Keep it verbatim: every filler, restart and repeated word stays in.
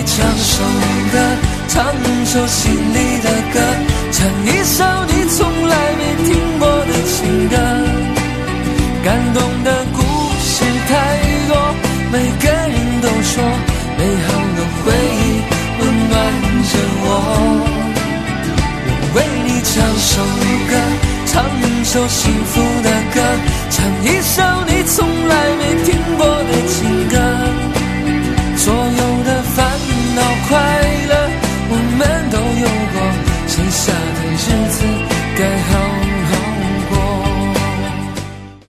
唱首歌，唱首心里的歌，唱一首你从来没听过的情歌。感动的故事太多，每个人都说美好的回忆温暖着我。我为你唱首歌，唱首幸福的歌，唱一首你